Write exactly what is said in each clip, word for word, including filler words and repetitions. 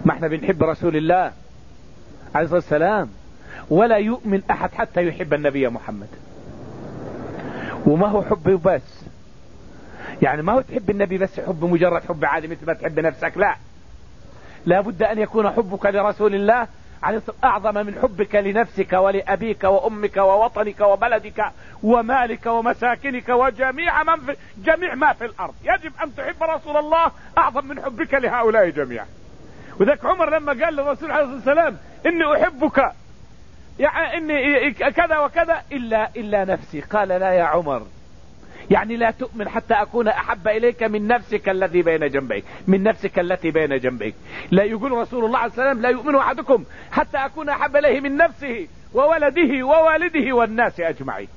ما احنا بنحب رسول الله عليه الصلاة والسلام، ولا يؤمن احد حتى يحب النبي محمد. وما هو حب بس، يعني ما هو تحب النبي بس حب مجرد حب عادي مثل ما تحب نفسك، لا، لابد ان يكون حبك لرسول الله عليه الصلاة اعظم من حبك لنفسك ولابيك وامك ووطنك وبلدك ومالك ومساكنك وجميع من في جميع ما في الارض. يجب ان تحب رسول الله اعظم من حبك لهؤلاء جميعا. وذاك عمر لما قال للرسول عليه الصلاة والسلام اني احبك يعني اني كذا وكذا الا الا نفسي، قال لا يا عمر، يعني لا تؤمن حتى اكون احب اليك من نفسك الذي بين جنبيك، من نفسك التي بين جنبيك. لا يقول رسول الله عليه السلام لا يؤمن احدكم حتى اكون احب اليه من نفسه وولده ووالده والناس اجمعين.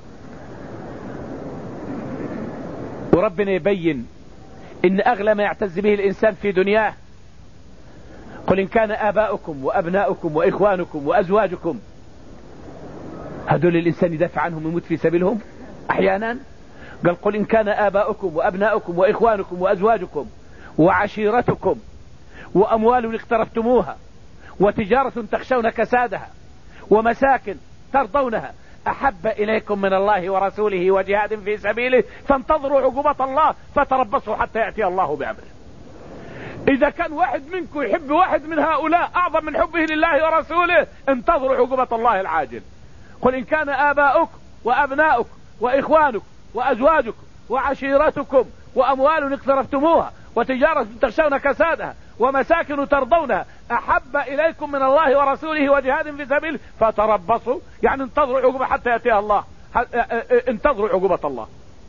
وربنا يبين ان اغلى ما يعتز به الانسان في دنياه، قل ان كان اباؤكم وابناؤكم واخوانكم وازواجكم، هذول الانسان يدافع عنهم يموت في سبيلهم احيانا. قال قل ان كان اباؤكم وابناؤكم واخوانكم وازواجكم وعشيرتكم واموال اقترفتموها وتجارة تخشون كسادها ومساكن ترضونها احب اليكم من الله ورسوله وجهاد في سبيله فانتظروا عقوبة الله فتربصوا حتى يأتي الله بأمره. اذا كان واحد منكم يحب واحد من هؤلاء اعظم من حبه لله ورسوله انتظروا عقوبة الله العاجل. قل ان كان اباؤكم وابناؤكم واخوانكم وازواجكم وعشيرتكم واموال اقترفتموها وتجارة تخشون كسادها ومساكن ترضونها احب اليكم من الله ورسوله وجهاد في سبيله فتربصوا، يعني انتظروا عقوبة حتى يأتي الله، انتظروا عقوبة الله.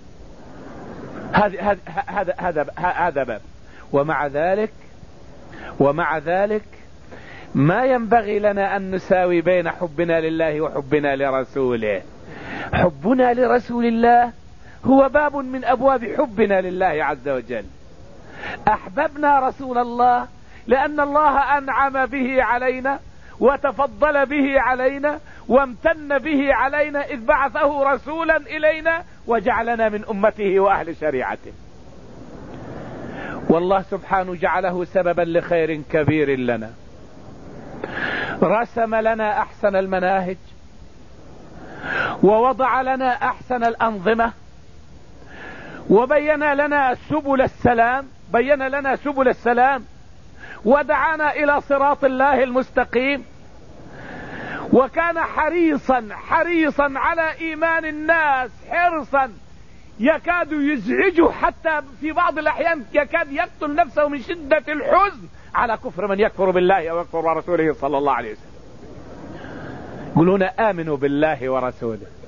هذا هذا هذا هذا باب. ومع ذلك ومع ذلك ما ينبغي لنا ان نساوي بين حبنا لله وحبنا لرسوله. حبنا لرسول الله هو باب من ابواب حبنا لله عز وجل. احببنا رسول الله لان الله انعم به علينا وتفضل به علينا وامتن به علينا اذ بعثه رسولا الينا وجعلنا من امته واهل شريعته. والله سبحانه جعله سببا لخير كبير لنا، رسم لنا احسن المناهج ووضع لنا احسن الانظمة وبين لنا سبل السلام، بين لنا سبل السلام ودعانا الى صراط الله المستقيم، وكان حريصا حريصا على ايمان الناس حرصا يكاد يزعجه، حتى في بعض الاحيان يكاد يقتل نفسه من شدة الحزن على كفر من يكفر بالله او يكفر برسوله صلى الله عليه وسلم. يقولون امنوا بالله ورسوله